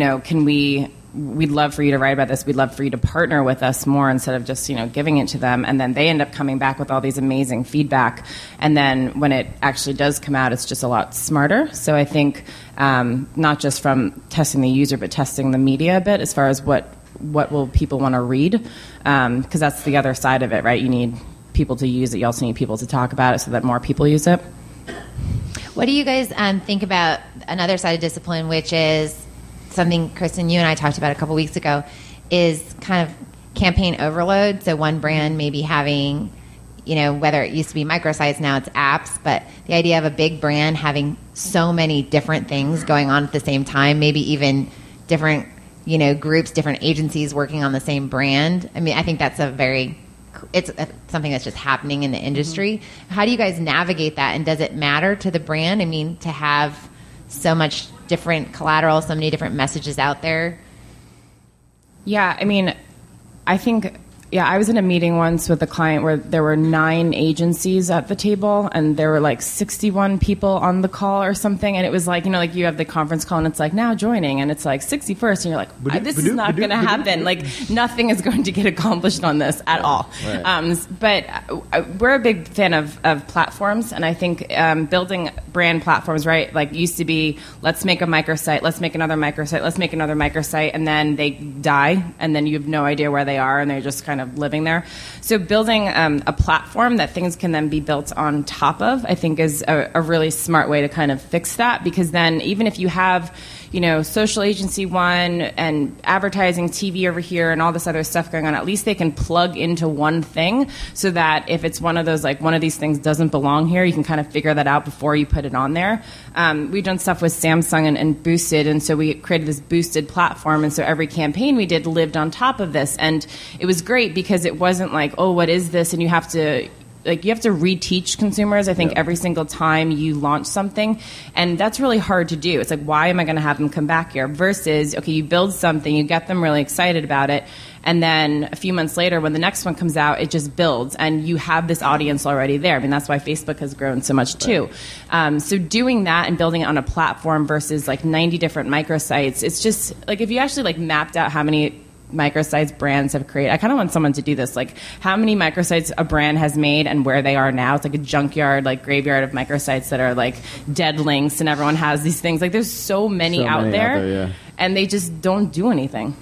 we'd love for you to write about this. We'd love for you to partner with us more instead of just, giving it to them. And then they end up coming back with all these amazing feedback. And then when it actually does come out, it's just a lot smarter. So I think not just from testing the user, but testing the media a bit as far as what will people want to read. Because that's the other side of it, right? You need people to use it. You also need people to talk about it so that more people use it. What do you guys think about another side of discipline, which is something, Kristen, you and I talked about a couple weeks ago, is kind of campaign overload. So one brand maybe having, whether it used to be microsites, now it's apps, but the idea of a big brand having so many different things going on at the same time, maybe even different, groups, different agencies working on the same brand. I mean, I think that's it's something that's just happening in the industry. Mm-hmm. How do you guys navigate that? And does it matter to the brand? I mean, to have so much different collateral, so many different messages out there? Yeah, I mean, I think, I was in a meeting once with a client where there were 9 agencies at the table and there were like 61 people on the call or something. And it was like, like you have the conference call and it's like now joining and it's like 61st and you're like, this is not going to happen. Like nothing is going to get accomplished on this at all. Right. But we're a big fan of platforms. And I think building brand platforms, right? Like used to be, let's make a microsite, let's make another microsite, let's make another microsite. And then they die and then you have no idea where they are and they're just kind of living there. So building a platform that things can then be built on top of, I think is a really smart way to kind of fix that, because then even if you have, social agency one and advertising, TV over here and all this other stuff going on, at least they can plug into one thing so that if it's one of those, like one of these things doesn't belong here, you can kind of figure that out before you put it on there. We've done stuff with Samsung and Boosted, and so we created this Boosted platform, and so every campaign we did lived on top of this, and it was great because it wasn't like, oh, what is this? And you have to reteach consumers, I think, every single time you launch something. And that's really hard to do. It's like, why am I going to have them come back here? Versus, okay, you build something, you get them really excited about it, and then a few months later, when the next one comes out, it just builds, and you have this audience already there. I mean, that's why Facebook has grown so much, too. So doing that and building it on a platform versus, like, 90 different microsites, it's just, like, if you actually, like, mapped out how many microsites brands have created. I kind of want someone to do this, like how many microsites a brand has made and where they are now. It's like a junkyard, like graveyard of microsites that are like dead links, and everyone has these things. Like there's so many out there, and they just don't do anything.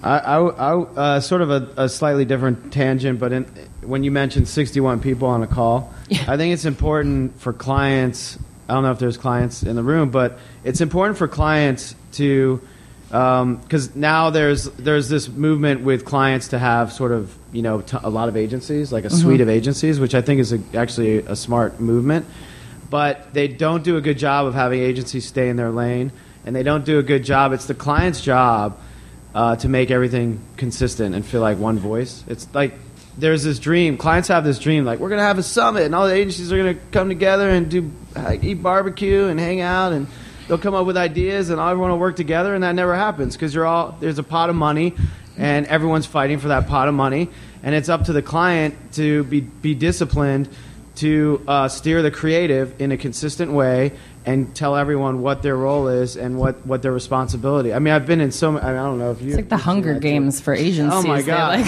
I sort of a slightly different tangent, but when you mentioned 61 people on a call, I think it's important for clients. I don't know if there's clients in the room, but it's important for clients to, because now there's this movement with clients to have sort of a lot of agencies, like a suite of agencies, which I think is actually a smart movement. But they don't do a good job of having agencies stay in their lane, and they don't do a good job. It's the client's job to make everything consistent and feel like one voice. It's like there's this dream. Clients have this dream, like we're going to have a summit, and all the agencies are going to come together and eat barbecue and hang out, and they'll come up with ideas, and everyone will work together, and that never happens because there's a pot of money, and everyone's fighting for that pot of money, and it's up to the client to be disciplined to steer the creative in a consistent way and tell everyone what their role is and what their responsibility. I mean, I've been in I don't know if you. It's like the Hunger Games for agencies. Oh my god!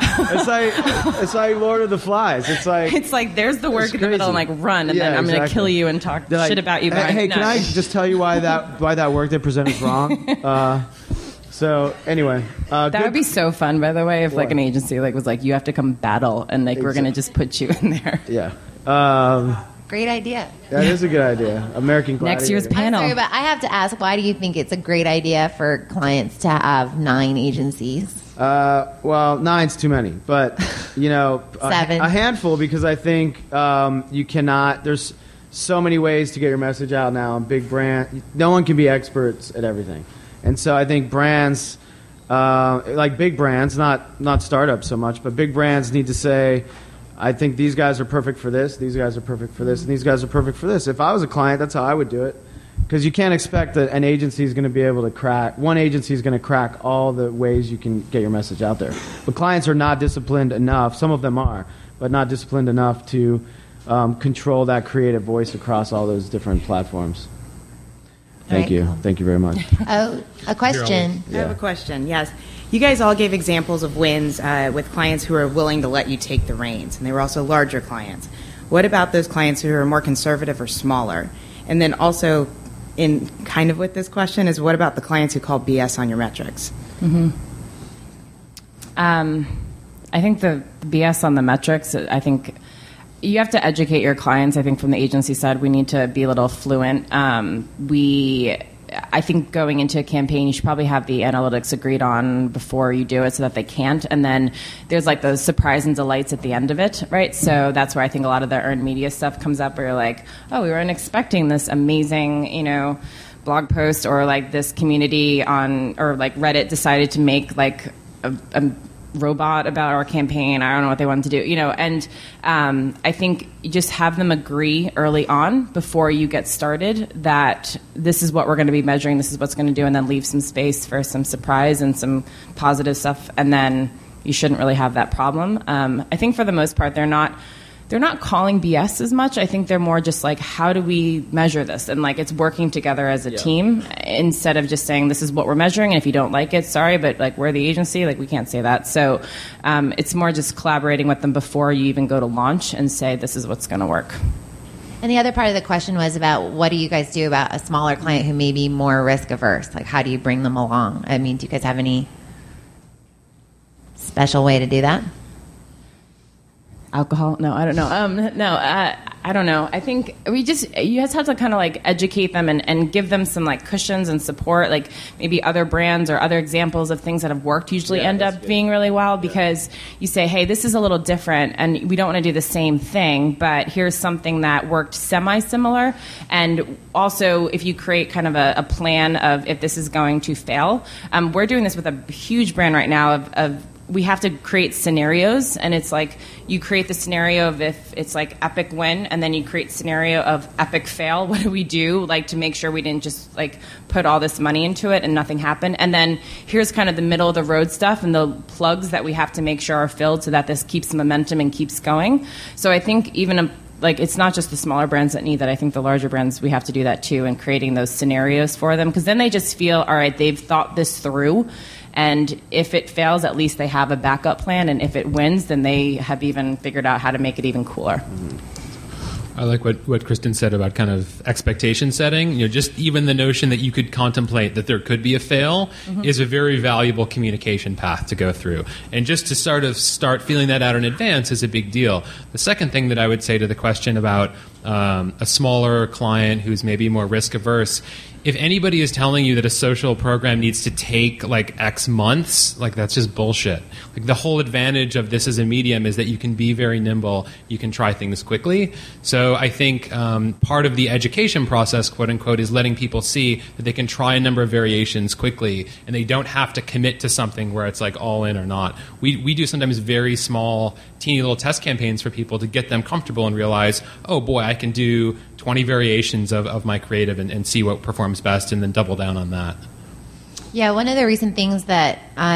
It's like Lord of the Flies. It's like there's the work in the middle and like run, and then I'm going to kill you and talk shit about you. Hey, can I just tell you why that work they present is wrong? So anyway, that would be so fun. By the way, if like an agency was like, you have to come battle, and like we're going to just put you in there. Yeah. Great idea. That is a good idea. American Gladiator. Next year's panel. I'm sorry, but I have to ask, why do you think it's a great idea for clients to have 9 agencies? Well, 9's too many, but 7. A handful, because I think you cannot. There's so many ways to get your message out now. Big brand, no one can be experts at everything, and so I think brands like big brands, not startups so much, but big brands need to say, I think these guys are perfect for this, these guys are perfect for this, and these guys are perfect for this. If I was a client, that's how I would do it. Because you can't expect that an agency is going to be able to crack, one agency is going to crack all the ways you can get your message out there. But clients are not disciplined enough, some of them are, but not disciplined enough to control that creative voice across all those different platforms. Thank you. Cool. Thank you very much. Oh, a question. I have a question. Yes. You guys all gave examples of wins with clients who are willing to let you take the reins, and they were also larger clients. What about those clients who are more conservative or smaller? And then also, in kind of with this question, is what about the clients who call BS on your metrics? Mm-hmm. I think the BS on the metrics, I think you have to educate your clients. I think from the agency side, we need to be a little fluent. I think going into a campaign, you should probably have the analytics agreed on before you do it so that they can't. And then there's like those surprise and delights at the end of it, right? So that's where I think a lot of the earned media stuff comes up where you're like, oh, we weren't expecting this amazing, blog post, or like this community or like Reddit decided to make like a robot about our campaign. I don't know what they wanted to do, and I think you just have them agree early on before you get started that this is what we're going to be measuring, this is what's going to do, and then leave some space for some surprise and some positive stuff, and then you shouldn't really have that problem. I think for the most part, they're not calling BS as much. I think they're more just like, how do we measure this? And like, it's working together as a team instead of just saying, this is what we're measuring. And if you don't like it, sorry, but like, we're the agency, like we can't say that. So it's more just collaborating with them before you even go to launch and say, this is what's going to work. And the other part of the question was about what do you guys do about a smaller client who may be more risk averse? Like, how do you bring them along? I mean, do you guys have any special way to do that? Alcohol? No, I don't know. I don't know. I think you just have to kind of like educate them and give them some like cushions and support, like maybe other brands or other examples of things that have worked usually end up being really well, because you say, hey, this is a little different and we don't want to do the same thing, but here's something that worked semi-similar. And also, if you create kind of a plan of if this is going to fail, we're doing this with a huge brand right now of we have to create scenarios, and it's like you create the scenario of if it's like epic win, and then you create scenario of epic fail. What do we do, like, to make sure we didn't just like put all this money into it and nothing happened? And then here's kind of the middle of the road stuff and the plugs that we have to make sure are filled so that this keeps momentum and keeps going. So I think even like, it's not just the smaller brands that need that. I think the larger brands, we have to do that too, and creating those scenarios for them, because then they just feel, all right, they've thought this through. And if it fails, at least they have a backup plan. And if it wins, then they have even figured out how to make it even cooler. Mm-hmm. I like what Kristen said about kind of expectation setting. Just even the notion that you could contemplate that there could be a fail is a very valuable communication path to go through. And just to start feeling that out in advance is a big deal. The second thing that I would say to the question about a smaller client who's maybe more risk averse, if anybody is telling you that a social program needs to take like X months, like that's just bullshit. Like the whole advantage of this as a medium is that you can be very nimble, you can try things quickly. So I think part of the education process, quote unquote, is letting people see that they can try a number of variations quickly and they don't have to commit to something where it's like all in or not. We do sometimes very small, teeny little test campaigns for people to get them comfortable and realize, oh boy, I can do 20 variations of my creative and see what performs best and then double down on that. Yeah, one of the recent things that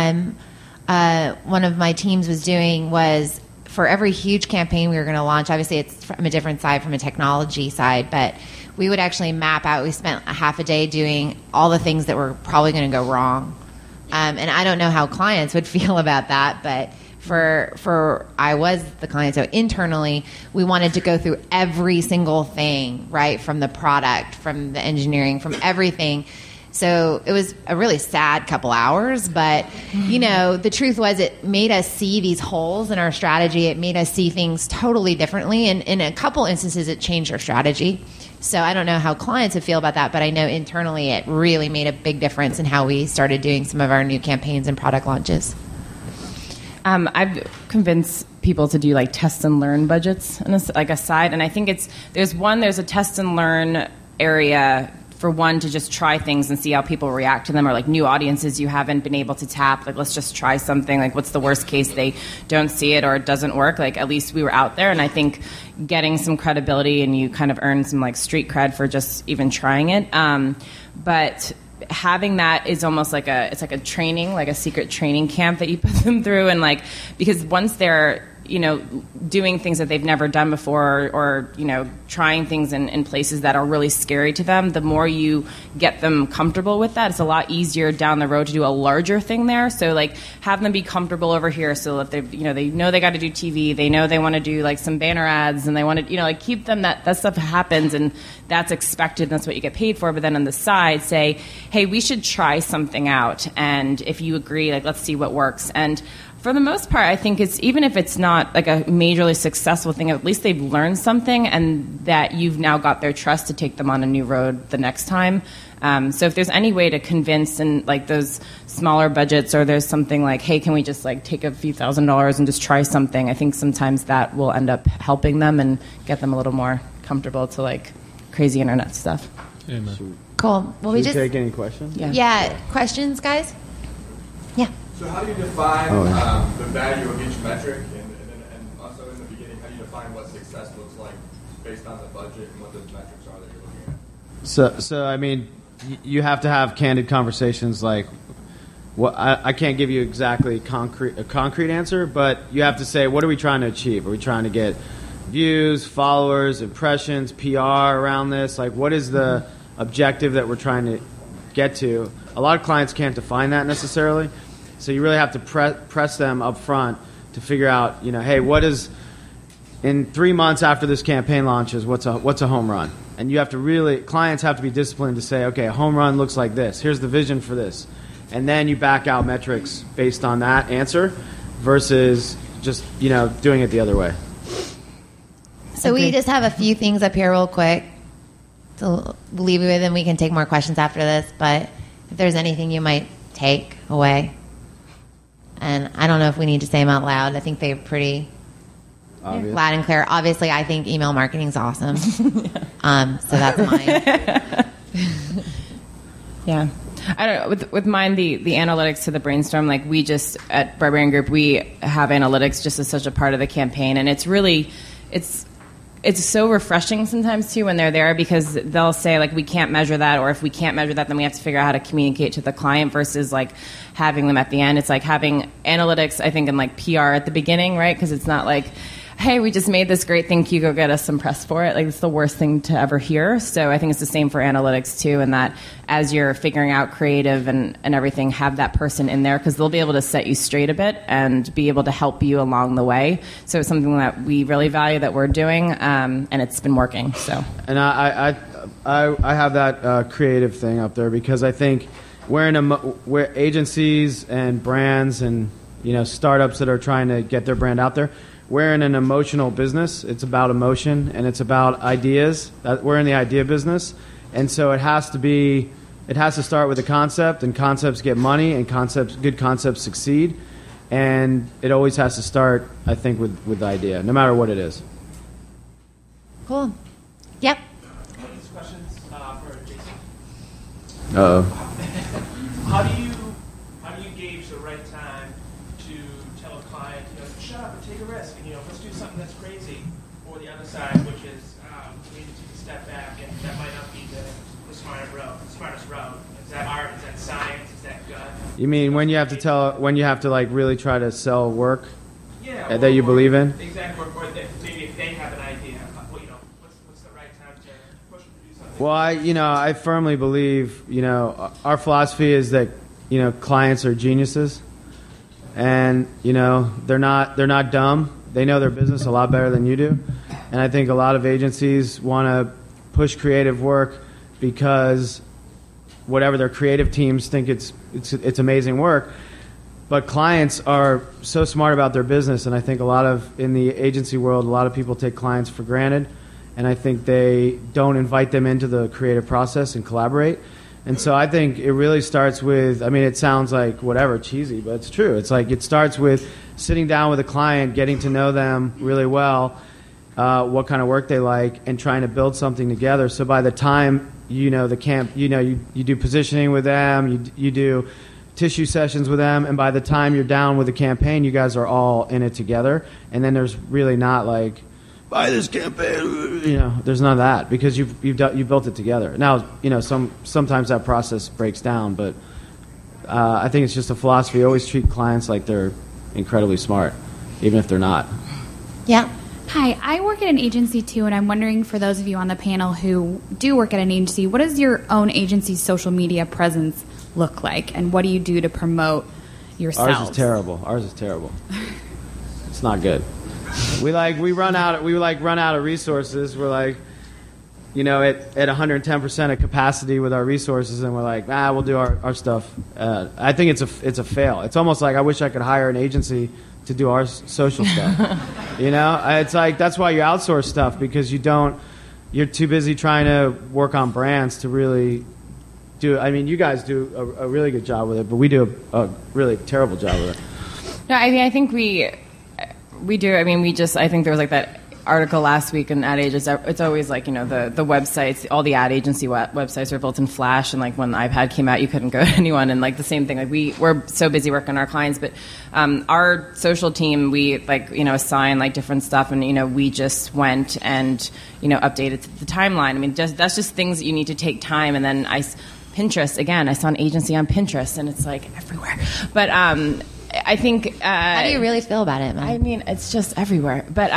one of my teams was doing was for every huge campaign we were going to launch, obviously it's from a different side, from a technology side, but we would actually map out, we spent a half a day doing all the things that were probably going to go wrong. And I don't know how clients would feel about that, but for I was the client, so internally we wanted to go through every single thing, right, from the product, from the engineering, from everything. So it was a really sad couple hours, but the truth was it made us see these holes in our strategy. It made us see things totally differently, and in a couple instances it changed our strategy. So I don't know how clients would feel about that, but I know internally it really made a big difference in how we started doing some of our new campaigns and product launches. I've convinced people to do like test and learn budgets and like a side, and I think there's a test and learn area for one, to just try things and see how people react to them, or like new audiences you haven't been able to tap. Like, let's just try something. Like, what's the worst case? They don't see it or it doesn't work. Like, at least we were out there. And I think getting some credibility, and you kind of earn some like street cred for just even trying it. But having that is almost like it's like a training, like a secret training camp that you put them through. And like, because once they're, doing things that they've never done before, or trying things in places that are really scary to them, the more you get them comfortable with that, it's a lot easier down the road to do a larger thing there. So like, have them be comfortable over here, so that they know they got to do TV, they know they want to do like some banner ads, and they want to like keep them, that stuff happens, and that's expected, and that's what you get paid for. But then on the side, say, hey, we should try something out, and if you agree, like, let's see what works. And for the most part, I think it's, even if it's not like a majorly successful thing, at least they've learned something, and that you've now got their trust to take them on a new road the next time. So if there's any way to convince, and like those smaller budgets, or there's something like, hey, can we just like take a few $1,000s and just try something? I think sometimes that will end up helping them and get them a little more comfortable to like crazy internet stuff. Amen. Cool. Well, we Should just we take any questions? yeah, questions, guys. Yeah. So how do you define the value of each metric, and also in the beginning, how do you define what success looks like based on the budget and what those metrics are that you're looking at? So I mean, you have to have candid conversations. Like, what I can't give you exactly a concrete answer, but you have to say, what are we trying to achieve? Are we trying to get views, followers, impressions, PR around this? Like, what is the objective that we're trying to get to? A lot of clients can't define that necessarily. So you really have to press them up front to figure out, hey, what is, in 3 months after this campaign launches, what's a home run? And you have to clients have to be disciplined to say, okay, a home run looks like this. Here's the vision for this. And then you back out metrics based on that answer versus just, doing it the other way. So we just have a few things up here real quick to leave you with, and we can take more questions after this. But if there's anything you might take away. And I don't know if we need to say them out loud. I think they're pretty Obvious. loud and clear. Obviously, I think email marketing is awesome. So that's mine. Yeah. I don't know. With mine, the analytics to the brainstorm, like we just, at Barbarian Group, we have analytics just as such a part of the campaign. And it's really, it's so refreshing sometimes too when they're there, because they'll say like, we can't measure that, or if we can't measure that, then we have to figure out how to communicate to the client, versus like having them at the end. It's like having analytics, I think, in like PR at the beginning, right? Because it's not like, hey, we just made this great thing, can you go get us some press for it? Like, it's the worst thing to ever hear. So I think it's the same for analytics too, and that as you're figuring out creative and everything, have that person in there, because they'll be able to set you straight a bit and be able to help you along the way. So it's something that we really value that we're doing, and it's been working. So. And I have that creative thing up there, because I think where agencies and brands and startups that are trying to get their brand out there, we're in an emotional business. It's about emotion, and it's about ideas. We're in the idea business, and so it has to start with a concept, and concepts get money, and good concepts succeed, and it always has to start, I think, with the idea, no matter what it is. Cool. Yep. These questions for Jason. Uh-oh. How do you gauge the right time to tell a client, shut up and take a risk, and let's do something that's crazy, or the other side, which is we need to take a step back, and that might not be the smartest road. Is that art? Is that science? Is that gut? You mean when you have to like really try to sell work that you or believe in? Exactly. Or maybe if they have an idea, what's the right time to push them to do something? Well, I firmly believe, our philosophy is that, clients are geniuses, and they're not dumb. They know their business a lot better than you do, and I think a lot of agencies want to push creative work because whatever their creative teams think it's amazing work. But clients are so smart about their business, and I think in the agency world, a lot of people take clients for granted, and I think they don't invite them into the creative process and collaborate. And so I think it really starts with, it sounds like whatever, cheesy, but it's true. It's like it starts with sitting down with a client, getting to know them really well, what kind of work they like, and trying to build something together. So by the time you know the camp, you know you do positioning with them, you do tissue sessions with them, and by the time you're down with the campaign, you guys are all in it together. And then there's really not like, buy this campaign, you know, there's none of that because you built it together. Now, you know, sometimes that process breaks down, but I think it's just a philosophy. Always treat clients like they're incredibly smart, even if they're not. Yeah. Hi, I work at an agency too, and I'm wondering for those of you on the panel who do work at an agency, what does your own agency's social media presence look like, and what do you do to promote yourselves? Ours is terrible. It's not good. We run out of resources. We're like, you know, at 110% of capacity with our resources, and we're like, we'll do our stuff. I think it's a fail. It's almost like I wish I could hire an agency to do our social stuff. You know, it's like that's why you outsource stuff, because you're too busy trying to work on brands to really do. I mean, you guys do a really good job with it, but we do a really terrible job with it. No, I mean, I think we do. I mean, I think there was like that article last week in Ad Age. It's always like, you know, the websites, all the ad agency websites are built in Flash, and like when the iPad came out, you couldn't go to anyone, and like the same thing. Like we're so busy working on our clients, but our social team, we like, you know, assign like different stuff, and you know, we just went and, you know, updated the timeline. I mean, that's just things that you need to take time, and then Pinterest again. I saw an agency on Pinterest, and it's like everywhere, but. I think. How do you really feel about it, man? I mean, it's just everywhere. But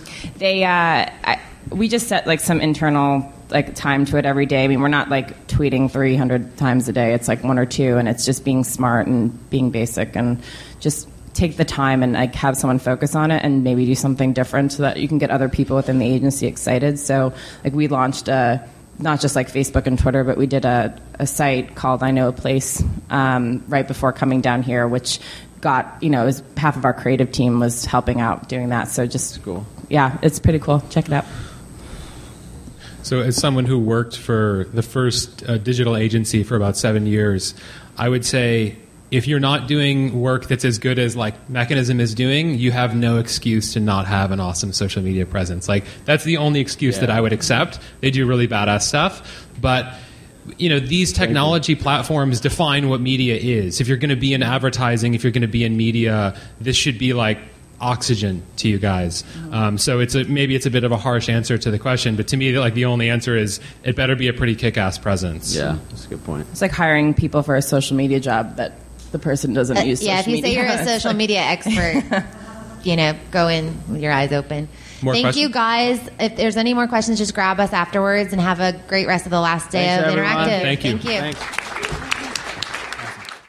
we just set like some internal like time to it every day. I mean, we're not like tweeting 300 times a day. It's like 1 or 2, and it's just being smart and being basic, and just take the time and like have someone focus on it, and maybe do something different so that you can get other people within the agency excited. So like we launched not just like Facebook and Twitter, but we did a site called I Know a Place right before coming down here, which got, you know, it was half of our creative team was helping out doing that. So just cool. Yeah, it's pretty cool. Check it out. So as someone who worked for the first digital agency for about 7 years, I would say if you're not doing work that's as good as like Mechanism is doing, you have no excuse to not have an awesome social media presence. Like that's the only excuse that I would accept. They do really badass stuff, but you know, these technology platforms define what media is. If you're going to be in advertising, if you're going to be in media, this should be like oxygen to you guys. So maybe it's a bit of a harsh answer to the question, but to me, like the only answer is it better be a pretty kick-ass presence. Yeah, that's a good point. It's like hiring people for a social media job that the person doesn't use social media. Yeah, if you say you're a social media expert, you know, go in with your eyes open. Thank you, guys. If there's any more questions, just grab us afterwards, and have a great rest of the last day of Thanks, everyone. Interactive. Thank you. Thank you. Thanks.